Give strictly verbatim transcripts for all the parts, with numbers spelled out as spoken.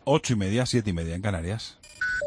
Ocho y media, siete y media en Canarias.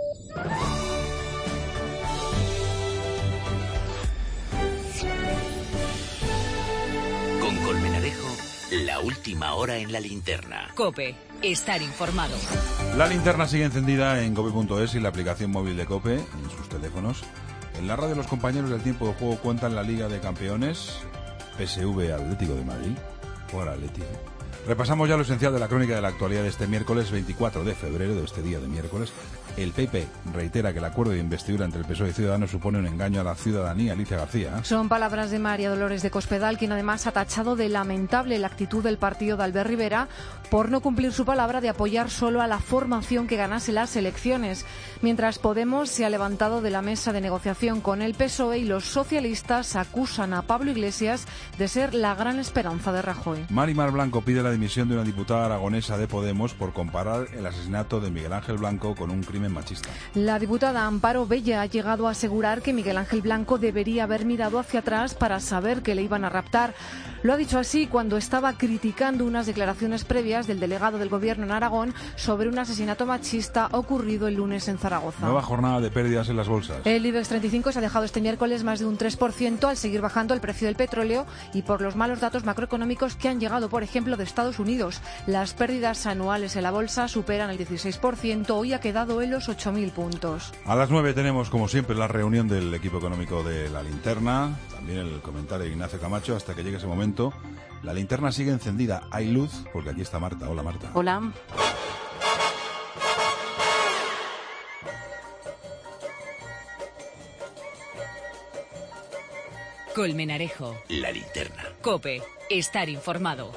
Con Colmenarejo, la última hora en la linterna. COPE, estar informado. La linterna sigue encendida en cope punto es y la aplicación móvil de COPE en sus teléfonos. En la radio los compañeros del tiempo de juego cuentan la Liga de Campeones, P S V Atlético de Madrid, por Atlético. Repasamos ya lo esencial de la crónica de la actualidad de este miércoles veinticuatro de febrero, de este día de miércoles. El P P reitera que el acuerdo de investidura entre el P S O E y Ciudadanos supone un engaño a la ciudadanía. Alicia García. Son palabras de María Dolores de Cospedal, quien además ha tachado de lamentable la actitud del partido de Albert Rivera por no cumplir su palabra de apoyar solo a la formación que ganase las elecciones. Mientras Podemos se ha levantado de la mesa de negociación con el P S O E y los socialistas acusan a Pablo Iglesias de ser la gran esperanza de Rajoy. Mari Mar Blanco pide la dimisión de una diputada aragonesa de Podemos por comparar el asesinato de Miguel Ángel Blanco con un crimen machista. La diputada Amparo Bella ha llegado a asegurar que Miguel Ángel Blanco debería haber mirado hacia atrás para saber que le iban a raptar. Lo ha dicho así cuando estaba criticando unas declaraciones previas del delegado del Gobierno en Aragón sobre un asesinato machista ocurrido el lunes en Zaragoza. Nueva jornada de pérdidas en las bolsas. El IBEX treinta y cinco se ha dejado este miércoles más de un tres por ciento al seguir bajando el precio del petróleo y por los malos datos macroeconómicos que han llegado, por ejemplo, de Estados Unidos. Las pérdidas anuales en la bolsa superan el dieciséis por ciento. Hoy ha quedado en los ocho mil puntos. A las nueve tenemos, como siempre, la reunión del equipo económico de La Linterna. También el comentario de Ignacio Camacho hasta que llegue ese momento. La linterna sigue encendida. Hay luz porque aquí está Marta. Hola, Marta. Hola. Colmenarejo. La linterna. COPE, estar informado.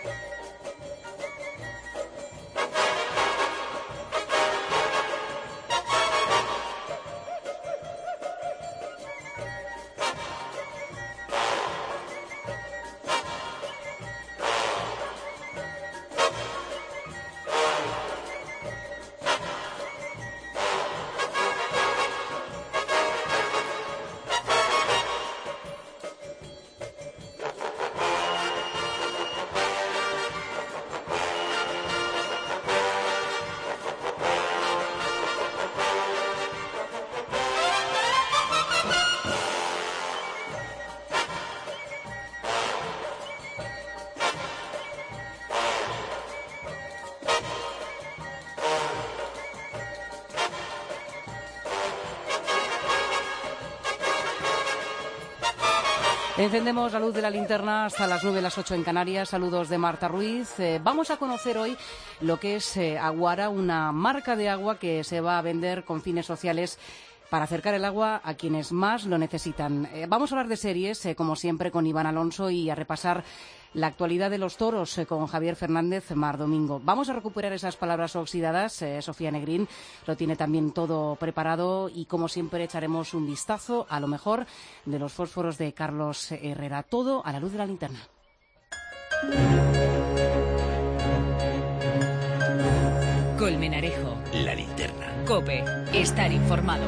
Encendemos la luz de la linterna hasta las nueve, las ocho en Canarias. Saludos de Marta Ruiz. Eh, vamos a conocer hoy lo que es eh, Aguara, una marca de agua que se va a vender con fines sociales para acercar el agua a quienes más lo necesitan. Eh, vamos a hablar de series, eh, como siempre, con Iván Alonso y a repasar la actualidad de los toros eh, con Javier Fernández Mar Domingo. Vamos a recuperar esas palabras oxidadas. Eh, Sofía Negrín lo tiene también todo preparado y, como siempre, echaremos un vistazo a lo mejor de los fósforos de Carlos Herrera. Todo a la luz de la linterna. Colmenarejo. La linterna. COPE, estar informado.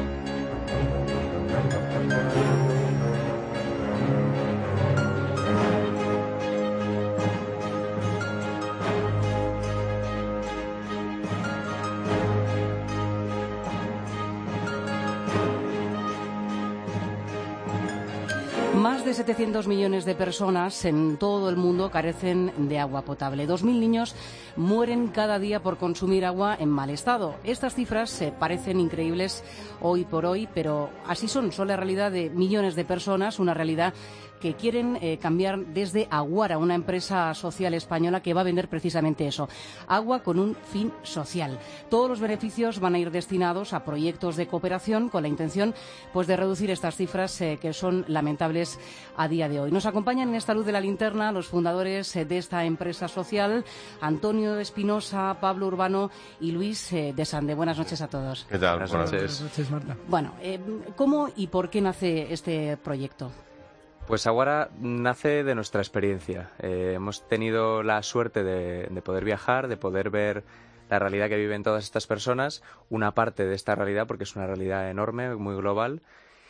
Más de setecientos millones de personas en todo el mundo carecen de agua potable. Dos mil niños mueren cada día por consumir agua en mal estado. Estas cifras se parecen increíbles hoy por hoy, pero así son. Son la realidad de millones de personas, una realidad que quieren eh, cambiar desde Aguara, una empresa social española que va a vender precisamente eso, agua con un fin social. Todos los beneficios van a ir destinados a proyectos de cooperación con la intención pues de reducir estas cifras eh, que son lamentables a día de hoy. Nos acompañan en esta luz de la linterna los fundadores eh, de esta empresa social, Antonio Espinosa, Pablo Urbano y Luis eh, de Sande. Buenas noches a todos. ¿Qué tal? Buenas noches. Buenas noches, Marta. Bueno, eh, ¿cómo y por qué nace este proyecto? Pues Aguara nace de nuestra experiencia. Eh, hemos tenido la suerte de, de poder viajar, de poder ver la realidad que viven todas estas personas, una parte de esta realidad, porque es una realidad enorme, muy global,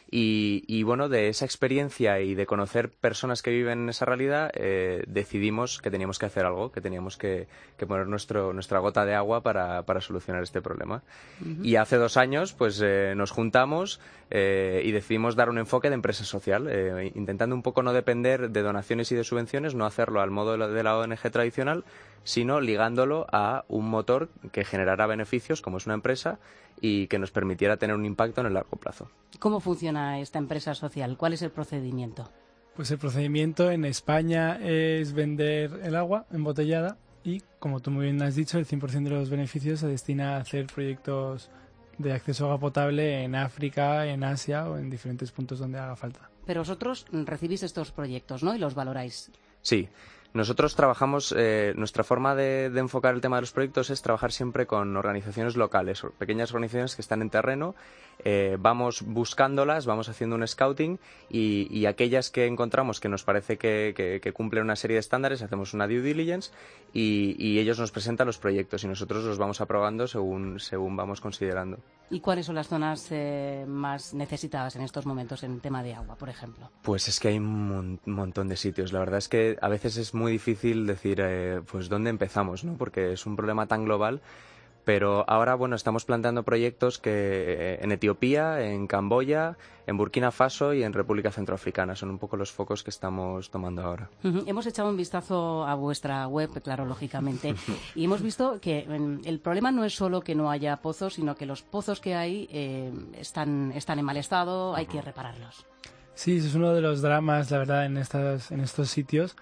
Y, y bueno, de esa experiencia y de conocer personas que viven en esa realidad, eh, decidimos que teníamos que hacer algo, que teníamos que, que poner nuestro, nuestra gota de agua para, para solucionar este problema. Uh-huh. Y hace dos años pues eh, nos juntamos eh, y decidimos dar un enfoque de empresa social, eh, intentando un poco no depender de donaciones y de subvenciones, no hacerlo al modo de la, de la O N G tradicional, sino ligándolo a un motor que generara beneficios, como es una empresa, y que nos permitiera tener un impacto en el largo plazo. ¿Cómo funciona esta empresa social? ¿Cuál es el procedimiento? Pues el procedimiento en España es vender el agua embotellada y, como tú muy bien has dicho, el cien por ciento de los beneficios se destina a hacer proyectos de acceso a agua potable en África, en Asia o en diferentes puntos donde haga falta. Pero vosotros recibís estos proyectos, ¿no? Y los valoráis. Sí. Nosotros trabajamos, eh, nuestra forma de, de enfocar el tema de los proyectos es trabajar siempre con organizaciones locales, pequeñas organizaciones que están en terreno, eh, vamos buscándolas, vamos haciendo un scouting y, y aquellas que encontramos que nos parece que, que, que cumplen una serie de estándares, hacemos una due diligence y, y ellos nos presentan los proyectos y nosotros los vamos aprobando según, según vamos considerando. ¿Y cuáles son las zonas eh, más necesitadas en estos momentos en tema de agua, por ejemplo? Pues es que hay un mon- montón de sitios. La verdad es que a veces es muy difícil decir eh, pues dónde empezamos, ¿no? Porque es un problema tan global. Pero ahora, bueno, estamos planteando proyectos que eh, en Etiopía, en Camboya, en Burkina Faso y en República Centroafricana. Son un poco los focos que estamos tomando ahora. Uh-huh. Hemos echado un vistazo a vuestra web, claro, lógicamente, y hemos visto que eh, el problema no es solo que no haya pozos, sino que los pozos que hay eh, están, están en mal estado, hay que repararlos. Sí, eso es uno de los dramas, la verdad, en, estas, en estos sitios,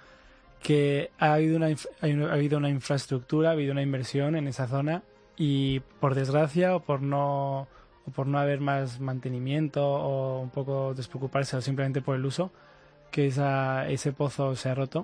que ha habido, una, ha habido una infraestructura, ha habido una inversión en esa zona y por desgracia o por no o por no haber más mantenimiento o un poco despreocuparse o simplemente por el uso, que esa, ese pozo se ha roto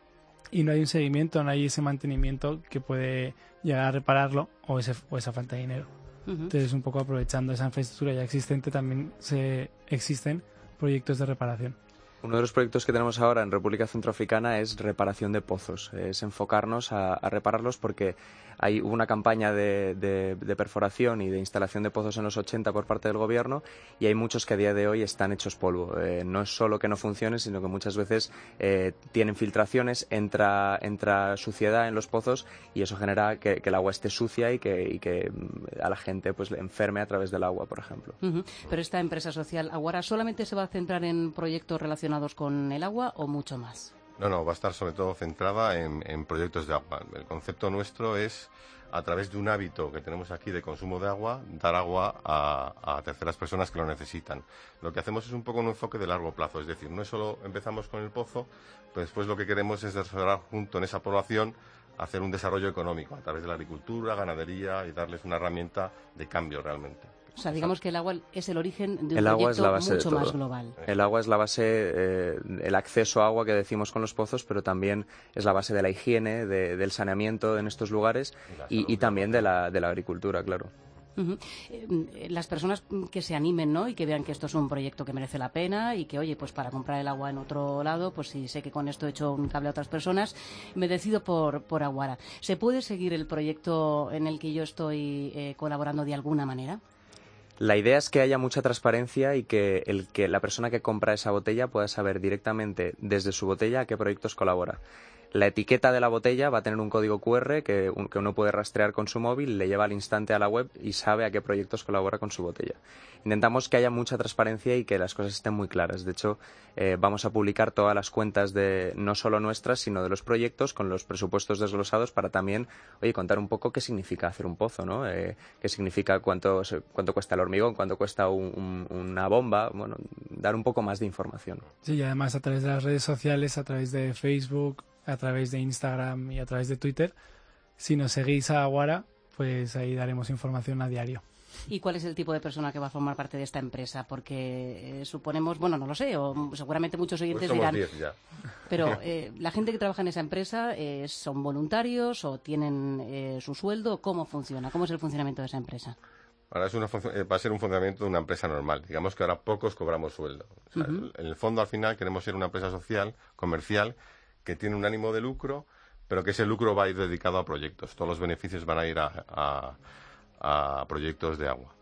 y no hay un seguimiento, no hay ese mantenimiento que puede llegar a repararlo o, ese, o esa falta de dinero. Uh-huh. Entonces, un poco aprovechando esa infraestructura ya existente, también se existen proyectos de reparación. Uno de los proyectos que tenemos ahora en República Centroafricana es reparación de pozos, es enfocarnos a, a repararlos porque hay una campaña de, de, de perforación y de instalación de pozos en los ochenta por parte del gobierno y hay muchos que a día de hoy están hechos polvo. Eh, no es solo que no funcionen, sino que muchas veces eh, tienen filtraciones, entra, entra suciedad en los pozos y eso genera que, que el agua esté sucia y que, y que a la gente pues le enferme a través del agua, por ejemplo. Uh-huh. Pero esta empresa social, Aguara, ¿solamente se va a centrar en proyectos relacionados con el agua o mucho más? No, no, va a estar sobre todo centrada en, en proyectos de agua. El concepto nuestro es, a través de un hábito que tenemos aquí de consumo de agua, dar agua a, a terceras personas que lo necesitan. Lo que hacemos es un poco un enfoque de largo plazo, es decir, no es solo empezamos con el pozo, pero después lo que queremos es desarrollar junto en esa población, hacer un desarrollo económico a través de la agricultura, ganadería y darles una herramienta de cambio realmente. O sea, digamos que el agua es el origen de un el agua proyecto es la base mucho de todo. más global. El agua es la base, eh, el acceso a agua que decimos con los pozos, pero también es la base de la higiene, de, del saneamiento en estos lugares y, y también de la, de la agricultura, claro. Uh-huh. Eh, las personas que se animen, ¿no? Y que vean que esto es un proyecto que merece la pena y que, oye, pues para comprar el agua en otro lado, pues si sé que con esto he hecho un cable a otras personas, me decido por, por Aguara. ¿Se puede seguir el proyecto en el que yo estoy eh, colaborando de alguna manera? La idea es que haya mucha transparencia y que, el, que la persona que compra esa botella pueda saber directamente desde su botella a qué proyectos colabora. La etiqueta de la botella va a tener un código cu erre que, un, que uno puede rastrear con su móvil, le lleva al instante a la web y sabe a qué proyectos colabora con su botella. Intentamos que haya mucha transparencia y que las cosas estén muy claras. De hecho, eh, vamos a publicar todas las cuentas de no solo nuestras, sino de los proyectos con los presupuestos desglosados para también, oye, contar un poco qué significa hacer un pozo, ¿no? Eh, qué significa cuánto, cuánto cuesta el hormigón, cuánto cuesta un, un, una bomba, bueno, dar un poco más de información. Sí, y además a través de las redes sociales, a través de Facebook, a través de Instagram y a través de Twitter, si nos seguís a Aguara, pues ahí daremos información a diario. ¿Y cuál es el tipo de persona que va a formar parte de esta empresa? Porque eh, suponemos, bueno, no lo sé, o seguramente muchos oyentes pues dirán... diez ya. Pero eh, la gente que trabaja en esa empresa, eh, ¿son voluntarios o tienen eh, su sueldo? ¿Cómo funciona? ¿Cómo es el funcionamiento de esa empresa? Ahora es una, eh, va a ser un funcionamiento de una empresa normal. Digamos que ahora pocos cobramos sueldo. O sea, uh-huh. En el fondo, al final, queremos ser una empresa social, comercial, que tiene un ánimo de lucro, pero que ese lucro va a ir dedicado a proyectos. Todos los beneficios van a ir a, a, a proyectos de agua.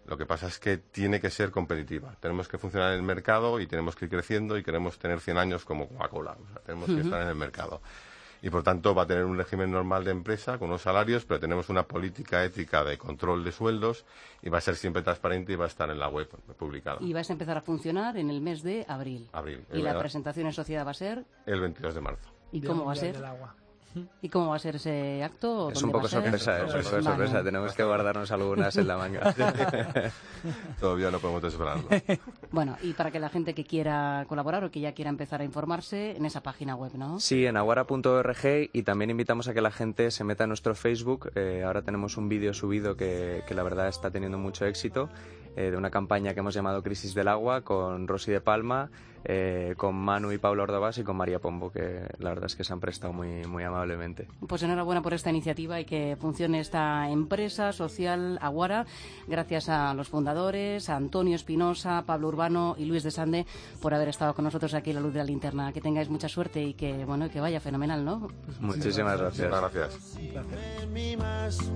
Lo que pasa es que tiene que ser competitiva. Tenemos que funcionar en el mercado y tenemos que ir creciendo y queremos tener cien años como Coca-Cola. O sea, tenemos uh-huh. que estar en el mercado. Y por tanto va a tener un régimen normal de empresa con unos salarios, pero tenemos una política ética de control de sueldos y va a ser siempre transparente y va a estar en la web publicado. Y vais a empezar a funcionar en el mes de abril. Abril. Y la presentación en sociedad va a ser el veintidós de marzo. ¿Y cómo va a ser? ¿Y cómo va a ser ese acto? Es un poco sorpresa, es un poco sorpresa. Tenemos que guardarnos algunas en la manga. Todavía no podemos desvelarlo. Bueno, y para que la gente que quiera colaborar o que ya quiera empezar a informarse, en esa página web, ¿no? Sí, en aguara punto org, y también invitamos a que la gente se meta en nuestro Facebook. Eh, ahora tenemos un vídeo subido que, que la verdad está teniendo mucho éxito, eh, de una campaña que hemos llamado Crisis del Agua, con Rosy de Palma, eh, con Manu y Pablo Ordovás y con María Pombo, que la verdad es que se han prestado muy, muy amablemente. Pues enhorabuena por esta iniciativa y que funcione esta empresa social Aguara, gracias a los fundadores, a Antonio Espinosa, Pablo Urbano y Luis de Sande, por haber estado con nosotros aquí en La Luz de la Linterna. Que tengáis mucha suerte y que, bueno, que vaya fenomenal, ¿no? Muchísimas gracias. Muchas gracias. gracias.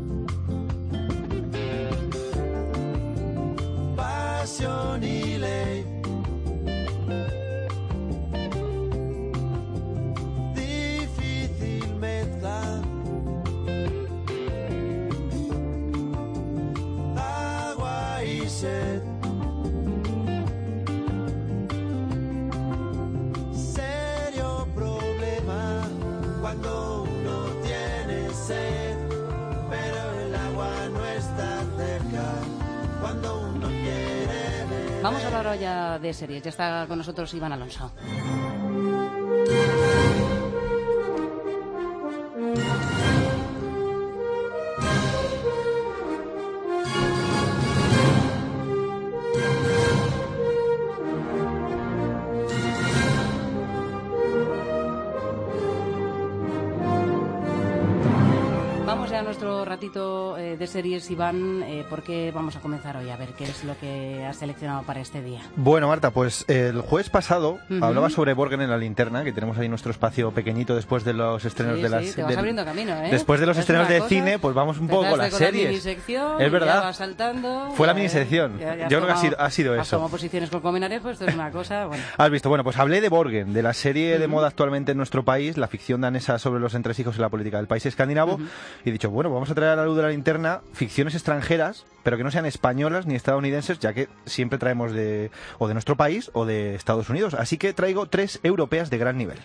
Pasión y ley. Difícil mezcla. Agua y sed. Serio problema cuando uno tiene sed, pero el agua no está cerca. Cuando uno quiere beber. Vamos a hablar ahora ya de series. Ya está con nosotros Iván Alonso. Vamos ya a nuestro ratito eh, de series, Iván. Eh, ¿Por qué vamos a comenzar hoy? A ver, ¿qué es lo que has seleccionado para este día? Bueno, Marta, pues el jueves pasado uh-huh. hablaba sobre Borgen en la Linterna, que tenemos ahí nuestro espacio pequeñito después de los estrenos sí, de las... Sí, te vas del, abriendo camino, ¿eh? Después de los es estrenos de cosa, cine, pues vamos un poco con las series. La minisección, es verdad. Ya vas saltando, Fue la ya, minisección. Ya, ya Yo creo tomado, que ha sido, ha sido has eso. tomado posiciones con Comenarejo, esto es una cosa... Bueno. Has visto, bueno, pues hablé de Borgen, de la serie uh-huh. de moda actualmente en nuestro país, la ficción danesa sobre los entresijos y la política del país escandinavo, uh-huh. y he dicho, bueno, vamos a traer a la luz de la linterna ficciones extranjeras, pero que no sean españolas ni estadounidenses, ya que siempre traemos de o de nuestro país o de Estados Unidos. Así que traigo tres europeas de gran nivel.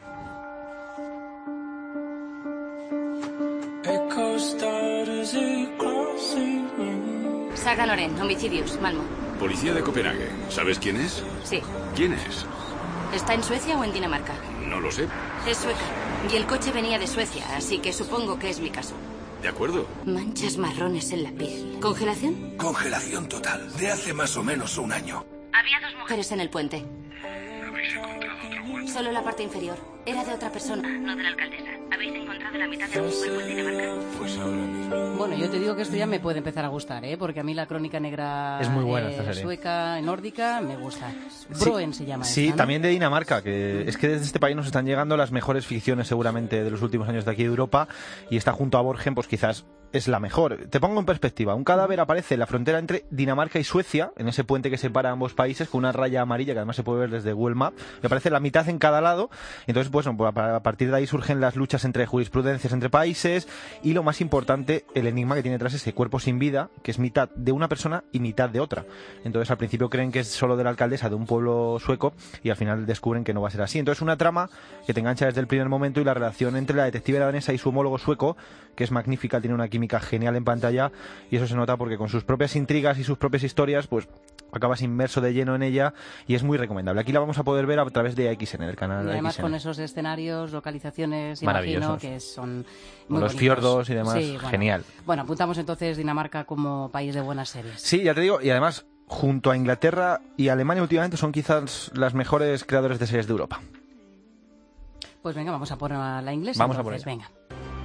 Saga Loren, homicidios, Malmo. Policía de Copenhague. ¿Sabes quién es? Sí. ¿Quién es? ¿Está en Suecia o en Dinamarca? No lo sé. Es sueca. Y el coche venía de Suecia, así que supongo que es mi caso. De acuerdo. Manchas marrones en la piel. ¿Congelación? Congelación total. De hace más o menos un año. Había dos mujeres en el puente. ¿Habéis encontrado otro cuerpo? Solo la parte inferior. Era de otra persona, no de la alcaldesa. ¿Habéis encontrado la mitad de un cuerpo en Dinamarca? Pues ahora mismo. Bueno, yo te digo que esto ya me puede empezar a gustar, ¿eh? Porque a mí la crónica negra es muy buena, eh, esta serie. Sueca, nórdica, me gusta. Broen sí, se llama Sí, esta, ¿no? también de Dinamarca, que es que desde este país nos están llegando las mejores ficciones seguramente de los últimos años de aquí de Europa, y está junto a Borgen, pues quizás es la mejor. Te pongo en perspectiva. Un cadáver aparece en la frontera entre Dinamarca y Suecia, en ese puente que separa ambos países, con una raya amarilla que además se puede ver desde Google Maps, y aparece la mitad en cada lado. Y entonces, pues, a partir de ahí surgen las luchas entre jurisprudencias entre países, y lo más importante, el enigma que tiene detrás ese cuerpo sin vida, que es mitad de una persona y mitad de otra. Entonces, al principio creen que es solo de la alcaldesa de un pueblo sueco, y al final descubren que no va a ser así. Entonces, una trama que te engancha desde el primer momento, y la relación entre la detective danesa y su homólogo sueco, que es magnífica, tiene una química genial en pantalla, y eso se nota porque con sus propias intrigas y sus propias historias, pues acabas inmerso de lleno en ella, y es muy recomendable. Aquí la vamos a poder ver a través de A X N, el canal y además A X N. Con esos escenarios, localizaciones, maravillosos, imagino que son muy los bonitos. fiordos y demás, sí, bueno. Genial. Bueno, apuntamos entonces Dinamarca como país de buenas series. Sí, ya te digo, y además junto a Inglaterra y Alemania últimamente son quizás las mejores creadores de series de Europa. Pues venga, vamos a poner a la inglesa. Vamos entonces, a por ella. Venga.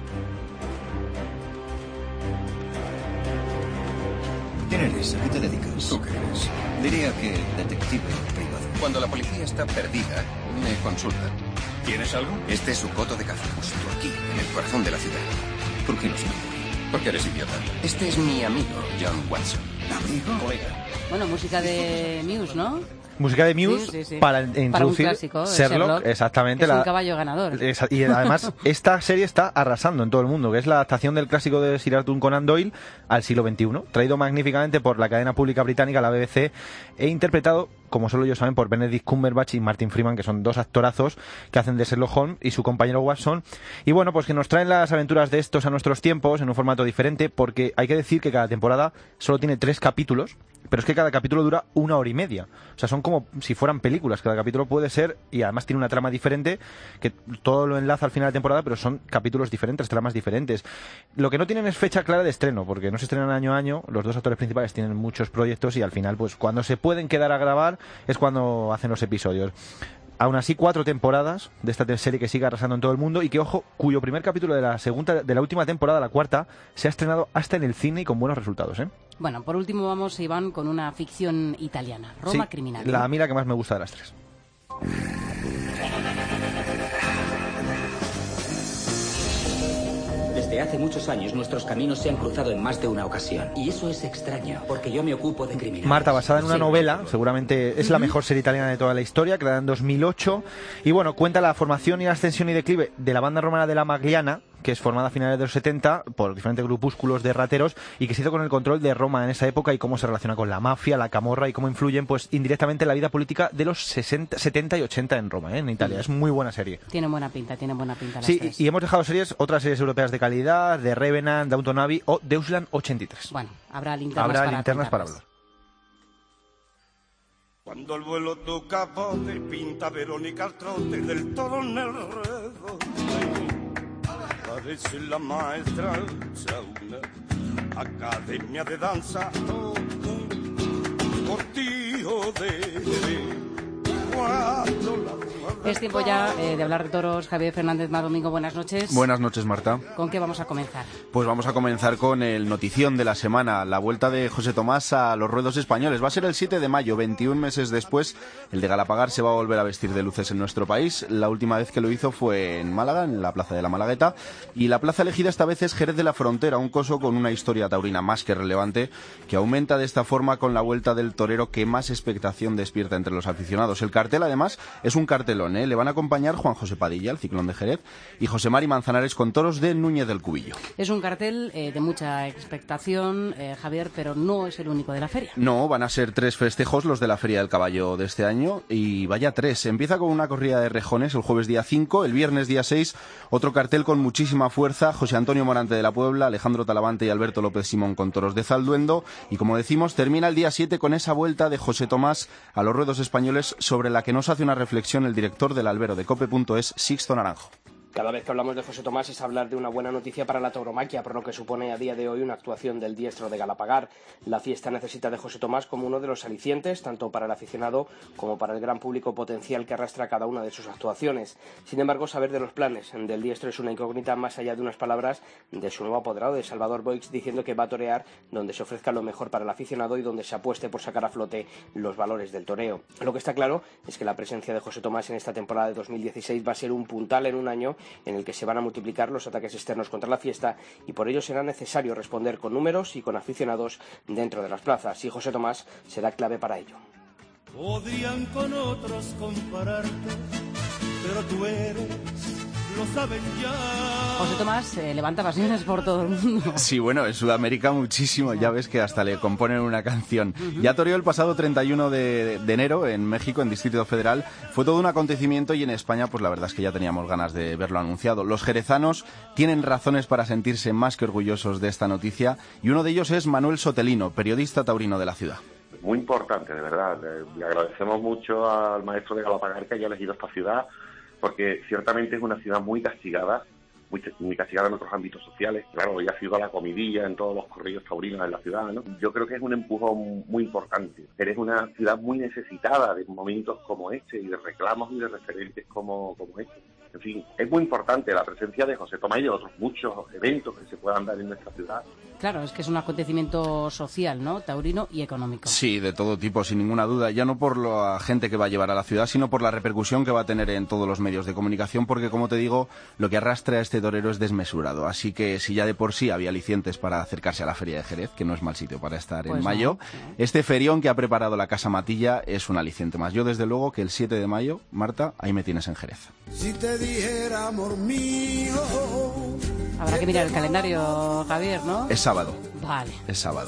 ¿Quién eres? ¿A qué te dedicas? ¿Tú qué eres? Diría que detective privado. Cuando la policía está perdida, me consultan. ¿Tienes algo? Este es su coto de caza, justo aquí, en el corazón de la ciudad. ¿Por qué no se me ocurre? Porque eres idiota. Este es mi amigo, John Watson. ¿Amigo? Colega. Bueno, música de Muse, ¿no? Música de Muse sí, sí, sí. para Para introducir un clásico, Sherlock, Sherlock, exactamente. que es un la- caballo ganador. Esa- y además esta serie está arrasando en todo el mundo, que es la adaptación del clásico de Sir Arthur Conan Doyle al siglo veintiuno, traído magníficamente por la cadena pública británica, la B B C, e interpretado, como solo ellos saben, por Benedict Cumberbatch y Martin Freeman, que son dos actorazos que hacen de Sherlock Holmes y su compañero Watson. Y bueno, pues que nos traen las aventuras de estos a nuestros tiempos en un formato diferente, porque hay que decir que cada temporada solo tiene tres capítulos, pero es que cada capítulo dura una hora y media. O sea, son como si fueran películas. Cada capítulo puede ser, y además tiene una trama diferente, que todo lo enlaza al final de temporada, pero son capítulos diferentes, tramas diferentes. Lo que no tienen es fecha clara de estreno, porque no se estrenan año a año. Los dos actores principales tienen muchos proyectos y al final, pues cuando se pueden quedar a grabar es cuando hacen los episodios. Aún así, cuatro temporadas de esta serie que sigue arrasando en todo el mundo y que, ojo, cuyo primer capítulo de la segunda, de la última temporada, la cuarta, se ha estrenado hasta en el cine y con buenos resultados, ¿eh? Bueno, por último vamos, Iván, con una ficción italiana, Roma Sí, Criminal. la mira que más me gusta de las tres. Desde hace muchos años nuestros caminos se han cruzado en más de una ocasión. Y eso es extraño, porque yo me ocupo de criminales. Marta, basada en una Sí. novela, seguramente es la mejor serie italiana de toda la historia, creada en dos mil ocho. Y bueno, cuenta la formación y la ascensión y declive de la banda romana de la Magliana, que es formada a finales de los setenta por diferentes grupúsculos de rateros y que se hizo con el control de Roma en esa época y cómo se relaciona con la mafia, la camorra y cómo influyen pues indirectamente en la vida política de los sesenta, setenta y ochenta en Roma, ¿eh? En Italia. Es muy buena serie. Tiene buena pinta, tiene buena pinta las Sí, tres. y, y hemos dejado series, otras series europeas de calidad, de Revenant, Downton Abbey o Deutschland ochenta y tres. Bueno, habrá linternas Habrá para linternas para contarlas. hablar. Quando il vuelo tocca capote, pinta Veronica al trote del toro nel redo. Parece la maestra una academia de danza, cortijo de cuando la Es tiempo ya eh, de hablar de toros. Javier Fernández Mar Domingo, buenas noches. Buenas noches, Marta. ¿Con qué vamos a comenzar? Pues vamos a comenzar con el notición de la semana, la vuelta de José Tomás a los ruedos españoles. Va a ser el siete de mayo, veintiún meses después. El de Galapagar se va a volver a vestir de luces en nuestro país. La última vez que lo hizo fue en Málaga, en la Plaza de la Malagueta. Y la plaza elegida esta vez es Jerez de la Frontera, un coso con una historia taurina más que relevante, que aumenta de esta forma con la vuelta del torero que más expectación despierta entre los aficionados. El cartel, además, es un cartelón, ¿eh? Le van a acompañar Juan José Padilla, el Ciclón de Jerez, y José Mari Manzanares con toros de Núñez del Cubillo. Es un cartel eh, de mucha expectación, eh, Javier, pero no es el único de la feria. No, van a ser tres festejos los de la Feria del Caballo de este año, y vaya tres. Empieza con una corrida de rejones el jueves día cinco, el viernes día seis, otro cartel con muchísima fuerza, José Antonio Morante de la Puebla, Alejandro Talavante y Alberto López Simón con toros de Zalduendo, y como decimos, termina el día siete con esa vuelta de José Tomás a los ruedos españoles, sobre la que nos hace una reflexión el director del albero de cope punto es, Sixto Naranjo. Cada vez que hablamos de José Tomás es hablar de una buena noticia para la tauromaquia, por lo que supone a día de hoy una actuación del diestro de Galapagar. La fiesta necesita de José Tomás como uno de los alicientes, tanto para el aficionado como para el gran público potencial que arrastra cada una de sus actuaciones. Sin embargo, saber de los planes del diestro es una incógnita, más allá de unas palabras de su nuevo apoderado, de Salvador Boix, diciendo que va a torear donde se ofrezca lo mejor para el aficionado y donde se apueste por sacar a flote los valores del toreo. Lo que está claro es que la presencia de José Tomás en esta temporada de dos mil dieciséis va a ser un puntal en un año en el que se van a multiplicar los ataques externos contra la fiesta, y por ello será necesario responder con números y con aficionados dentro de las plazas, y José Tomás será clave para ello. Podrían con otros compararte, pero tú eres, lo saben ya. José Tomás eh, levanta pasiones por todo el mundo. Sí, bueno, en Sudamérica muchísimo, ya ves que hasta le componen una canción. Ya toreó el pasado treinta y uno de, de enero en México, en Distrito Federal. Fue todo un acontecimiento, y en España, pues la verdad es que ya teníamos ganas de verlo anunciado. Los jerezanos tienen razones para sentirse más que orgullosos de esta noticia, y uno de ellos es Manuel Sotelino, periodista taurino de la ciudad. Muy importante, de verdad. Le agradecemos mucho al maestro de Galapagar que haya elegido esta ciudad, porque ciertamente es una ciudad muy castigada, muy, muy castigada en otros ámbitos sociales. Claro, ya ha sido la comidilla en todos los corrillos taurinos en la ciudad, ¿no? Yo creo que es un empujón muy importante. Eres una ciudad muy necesitada de momentos como este, y de reclamos y de referentes como, como este. En fin, es muy importante la presencia de José Tomás y de otros muchos eventos que se puedan dar en nuestra ciudad. Claro, es que es un acontecimiento social, ¿no? Taurino y económico. Sí, de todo tipo, sin ninguna duda. Ya no por la gente que va a llevar a la ciudad, sino por la repercusión que va a tener en todos los medios de comunicación, porque, como te digo, lo que arrastra a este torero es desmesurado. Así que, si ya de por sí había alicientes para acercarse a la Feria de Jerez, que no es mal sitio para estar Pues en no, mayo, no. este ferión que ha preparado la Casa Matilla es un aliciente más. Yo, desde luego, que el siete de mayo, Marta, ahí me tienes en Jerez. Si te dijera, amor mío. Habrá que mirar el calendario, Javier, ¿no? Es sábado. Vale. Es sábado.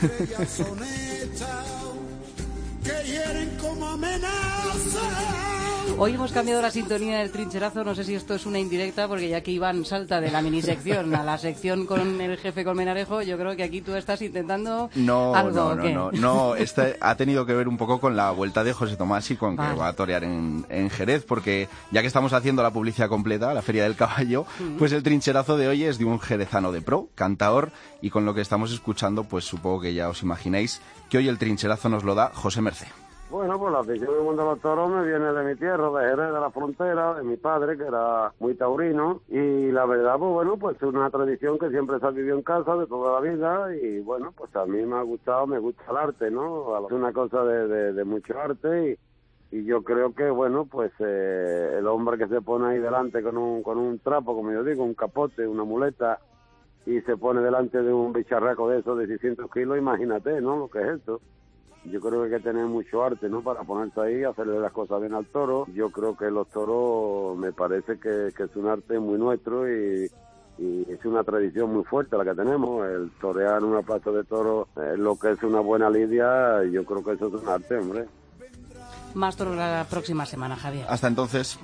Que hieren como amenaza. Hoy hemos cambiado la sintonía del trincherazo, no sé si esto es una indirecta, porque ya que Iván salta de la minisección a la sección con el jefe Colmenarejo, yo creo que aquí tú estás intentando No, algo, no, ¿o no, qué? no, no, este ha tenido que ver un poco con la vuelta de José Tomás y con Vale. que va a torear en, en Jerez, porque ya que estamos haciendo la publicidad completa, la Feria del Caballo, Mm. pues el trincherazo de hoy es de un jerezano de pro, cantaor, y con lo que estamos escuchando, pues supongo que ya os imagináis que hoy el trincherazo nos lo da José Mercé. Bueno, pues la afición del mundo de los toros me viene de mi tierra, de Jerez de la Frontera, de mi padre, que era muy taurino, y la verdad, pues bueno, pues es una tradición que siempre se ha vivido en casa de toda la vida, y bueno, pues a mí me ha gustado, me gusta el arte, ¿no? Es una cosa de, de, de mucho arte, y, y yo creo que, bueno, pues eh, el hombre que se pone ahí delante con un, con un trapo, como yo digo, un capote, una muleta, y se pone delante de un bicharraco de esos de seiscientos kilos, imagínate, ¿no? Lo que es esto. Yo creo que hay que tener mucho arte, ¿no? Para ponerse ahí, hacerle las cosas bien al toro. Yo creo que los toros me parece que, que es un arte muy nuestro y, y es una tradición muy fuerte la que tenemos. El torear en una plaza de toros, eh, lo que es una buena lidia, yo creo que eso es un arte, hombre. Más toros la próxima semana, Javier. Hasta entonces.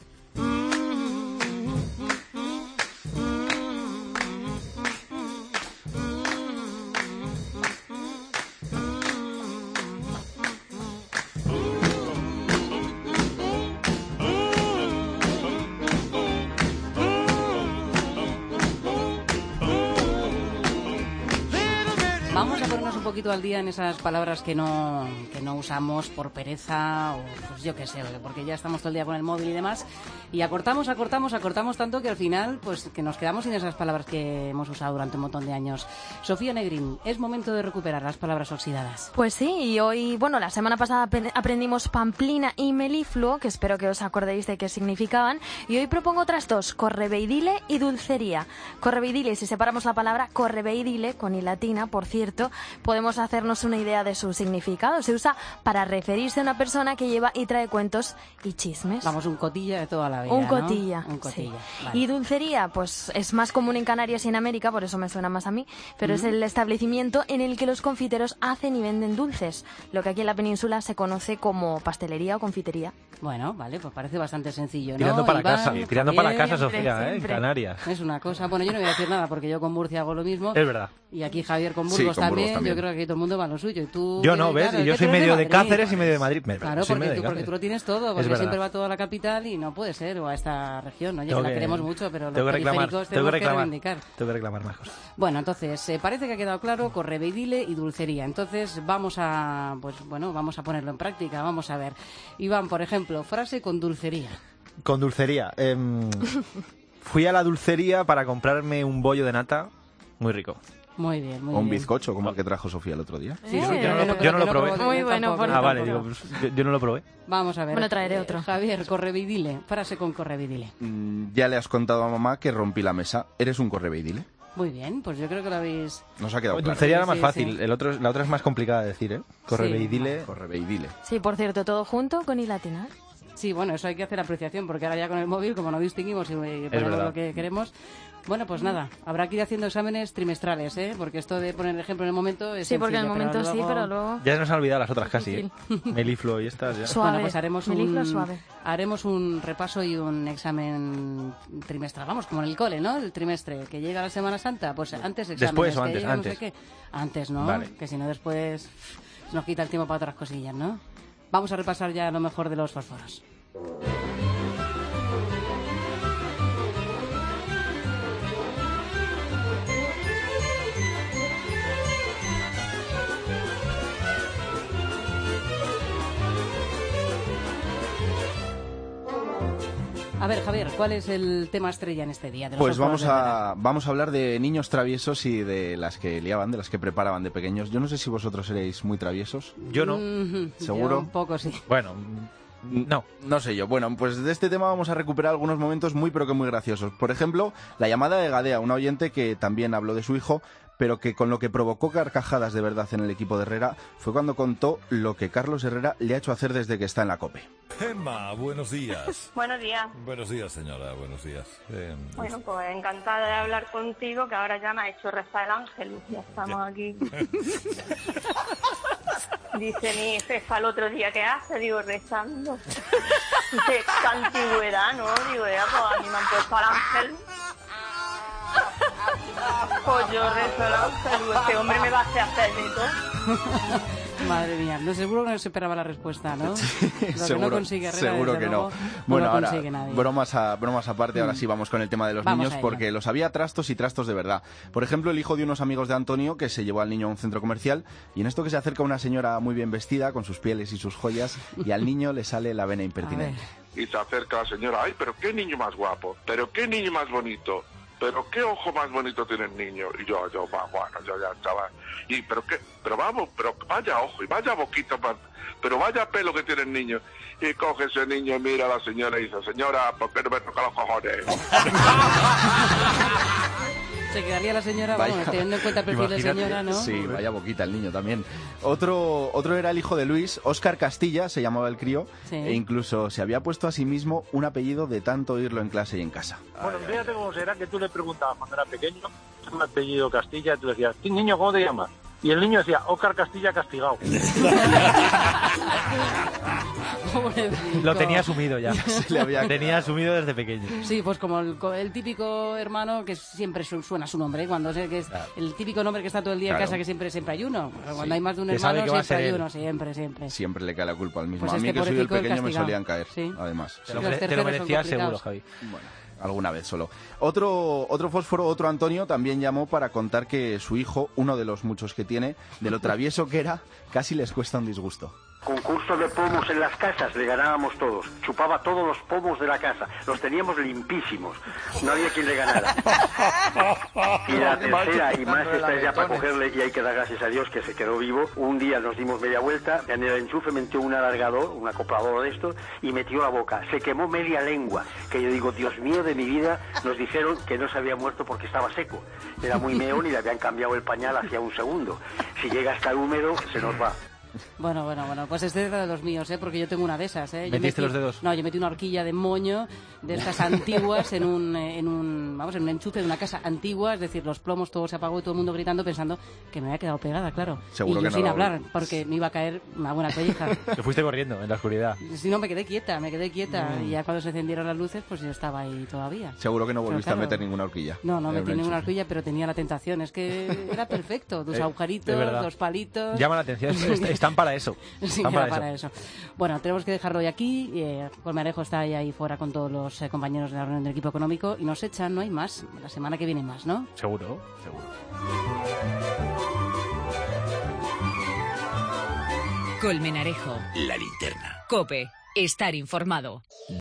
Vamos a ponernos un poquito al día en esas palabras que no, que no usamos por pereza o pues yo qué sé, porque ya estamos todo el día con el móvil y demás, y acortamos, acortamos, acortamos tanto que al final pues que nos quedamos sin esas palabras que hemos usado durante un montón de años. Sofía Negrín, es momento de recuperar las palabras oxidadas. Pues sí, y hoy, bueno, la semana pasada aprendimos pamplina y melifluo, que espero que os acordéis de qué significaban, y hoy propongo otras dos, correveidile y dulcería. Correveidile, si separamos la palabra correveidile con i latina, por cierto, podemos hacernos una idea de su significado. Se usa para referirse a una persona que lleva y trae cuentos y chismes. Vamos, un cotilla de toda la vida, Un ¿no? cotilla, Un cotilla, sí. vale. Y dulcería, pues es más común en Canarias y en América, por eso me suena más a mí, pero Mm. es el establecimiento en el que los confiteros hacen y venden dulces, lo que aquí en la península se conoce como pastelería o confitería. Bueno, vale, pues parece bastante sencillo, ¿no? Tirando para Iván, casa, tirando para Javier, casa, Sofía, siempre, ¿eh? En siempre. Canarias. Es una cosa, bueno, yo no voy a decir nada porque yo con Murcia hago lo mismo. Es verdad. Y aquí Javier con Sí, Burgos, con Burgos también. también. Yo creo que aquí todo el mundo va a lo suyo. Y tú, Yo que- no, ¿ves? claro, Y es yo que soy tú eres medio de Madrid. Cáceres y medio de Madrid. Me- Claro, soy porque medio de tú, porque Cáceres. tú lo tienes todo, Es porque verdad. siempre va todo a la capital y no puede ser, o a esta región, oye, Tengo que la que- queremos mucho, pero los tengo que reclamar, periféricos tengo tenemos que que reclamar, reivindicar. tengo que reclamar más cosas. Bueno, entonces, eh, parece que ha quedado claro, correveidile y dulcería. Entonces, vamos a, pues bueno, vamos a ponerlo en práctica, vamos a ver. Iván, por ejemplo, frase con dulcería. Con dulcería. em, fui a la dulcería para comprarme un bollo de nata muy rico. Muy bien, muy O un bien. bizcocho, como el que trajo Sofía el otro día. Sí, Yo sí, no- pero yo no que lo- no- yo no que lo probé. probó Muy yo bueno, tampoco, por Ah, vale, tampoco. digo, pues, yo, yo no lo probé. Vamos a ver. Bueno, traeré eh, otro. Javier, correveidile. Frase con correveidile. Mm, Ya le has contado a mamá que rompí la mesa. ¿Eres un correveidile? Muy bien, pues yo creo que lo habéis... Nos ha quedado claro. Dulcería era más Sí, fácil, sí. el otro, la otra es más complicada de decir, ¿eh? Correveidile. Correveidile. Sí, por cierto, todo junto con i latina. Sí, bueno, eso hay que hacer apreciación, porque ahora ya con el móvil, como no distinguimos y eh, ponemos verdad. lo que queremos, bueno, pues nada, habrá que ir haciendo exámenes trimestrales, ¿eh? Porque esto de poner el ejemplo en el momento es Sí, porque en el sencillo, momento sí, pero luego... Ya se nos han olvidado las otras casi, ¿eh? Melifluo y estas ya. Suave. Bueno, pues haremos Melifluo un, suave. haremos un repaso y un examen trimestral, vamos, como en el cole, ¿no? El trimestre, que llega la Semana Santa, pues antes exámenes. Después o que antes, llega no antes. sé qué. Antes, ¿no? Vale. Que si no después nos quita el tiempo para otras cosillas, ¿no? Vamos a repasar ya lo mejor de los fósforos. A ver, Javier, ¿cuál es el tema estrella en este día? De los Pues dos vamos juegos de verano? a, vamos a hablar de niños traviesos y de las que liaban, de las que preparaban de pequeños. Yo no sé si vosotros seréis muy traviesos. Yo no. Mm, ¿Seguro? yo un poco, sí. Bueno, no. No sé yo. Bueno, pues de este tema vamos a recuperar algunos momentos muy pero que muy graciosos. Por ejemplo, la llamada de Gadea, una oyente que también habló de su hijo, pero que con lo que provocó carcajadas de verdad en el equipo de Herrera fue cuando contó lo que Carlos Herrera le ha hecho hacer desde que está en la COPE. Emma, buenos días. Buenos días. Buenos días, señora, buenos días. Eh, Bueno, pues encantada de hablar contigo, que ahora ya me ha hecho rezar el ángel. Ya estamos aquí. Dice mi jefa el otro día, ¿qué hace? Digo, rezando. Dice, qué antigüedad, ¿no? Digo, ya, pues a mí me han puesto al ángel. Pues yo rezo el ángel. Digo, este hombre me va a hacer hacer de todo. Madre mía, no seguro que no se esperaba la respuesta, ¿no? Lo que seguro, no consigue Herrera, seguro desde que luego, no. no Bueno, lo ahora, consigue nadie. bromas, a, bromas aparte, ahora sí vamos con el tema de los Vamos a niños, ello. porque los había trastos y trastos de verdad. Por ejemplo, el hijo de unos amigos de Antonio que se llevó al niño a un centro comercial, y en esto que se acerca una señora muy bien vestida, con sus pieles y sus joyas, y al niño le sale la vena impertinente. Y se acerca la señora, ay, pero qué niño más guapo, pero qué niño más bonito, pero qué ojo más bonito tiene el niño. Y yo, yo, va, bueno, yo ya estaba, y pero qué, pero vamos, pero vaya ojo y vaya boquita, pa- pero vaya pelo que tiene el niño. Y coge ese niño y mira a la señora y dice, señora, ¿por qué no me toca los cojones? Se quedaría la señora, vamos, Vaya. teniendo en cuenta el perfil de Imagínate. señora, ¿no? Sí, vaya boquita el niño también. Otro, otro era el hijo de Luis, Óscar Castilla, se llamaba el crío, Sí. e incluso se había puesto a sí mismo un apellido de tanto oírlo en clase y en casa. Bueno, fíjate cómo será que tú le preguntabas cuando era pequeño, un apellido Castilla, y tú decías, niño, ¿cómo te llamas? Y el niño decía, Óscar Castilla castigado. Lo tenía asumido ya. Se le había- Tenía asumido desde pequeño. Sí, pues como el, co- el típico hermano que siempre su- suena su nombre, ¿eh? Cuando sé que es el típico nombre que está todo el día Claro. en casa, que siempre siempre hay uno. Cuando Sí. hay más de un Que sabe hermano, que va a siempre ser hay él. uno, siempre, siempre. Siempre le cae la culpa al mismo. Pues a mí este que soy el pobrecito, el pequeño me castigado. solían caer, Sí. además. Te lo, mere- te lo merecías seguro, Javi. Bueno, alguna vez solo. Otro, otro fósforo, otro Antonio, también llamó para contar que su hijo, uno de los muchos que tiene, de lo travieso que era, casi les cuesta un disgusto. Concurso de pomos en las casas, le ganábamos todos. Chupaba todos los pomos de la casa. Los teníamos limpísimos. No había quien le ganara. Y la tercera, y más esta es ya para cogerle, y hay que dar gracias a Dios que se quedó vivo. Un día nos dimos media vuelta, en el enchufe metió un alargador, un acoplador de estos, y metió la boca. Se quemó media lengua. Que yo digo, Dios mío de mi vida, nos dijeron que no se había muerto porque estaba seco. Era muy meón y le habían cambiado el pañal hacía un segundo. Si llega a estar húmedo, se nos va. Bueno, bueno, bueno, pues este es de los míos, ¿eh? Porque yo tengo una de esas, ¿eh? Yo ¿Metiste metí- los dedos? No, yo metí una horquilla de moño de estas antiguas en un, eh, en un, vamos, en un enchufe de una casa antigua, es decir, los plomos, todo se apagó y todo el mundo gritando pensando que me había quedado pegada, claro. Seguro y que yo no sin lo- hablar, porque me iba a caer una buena colleja. Te fuiste corriendo en la oscuridad. Si no, me quedé quieta, me quedé quieta. Mm. Y ya cuando se encendieron las luces, pues yo estaba ahí todavía. Seguro que no Pero volviste claro, a meter ninguna horquilla. No, no en metí un ninguna enchufe. horquilla, pero tenía la tentación. Es que era perfecto. Dos Eh, agujeritos, de verdad. dos palitos. Llama la atención, es- están para eso. Sí, Están era para para eso. Bueno, tenemos que dejarlo hoy aquí. Eh, Colmenarejo está ahí, ahí fuera con todos los eh, compañeros de la reunión del equipo económico y nos echan, no hay más. La semana que viene más, ¿no? Seguro, seguro. Colmenarejo. La linterna. Cope. Estar informado.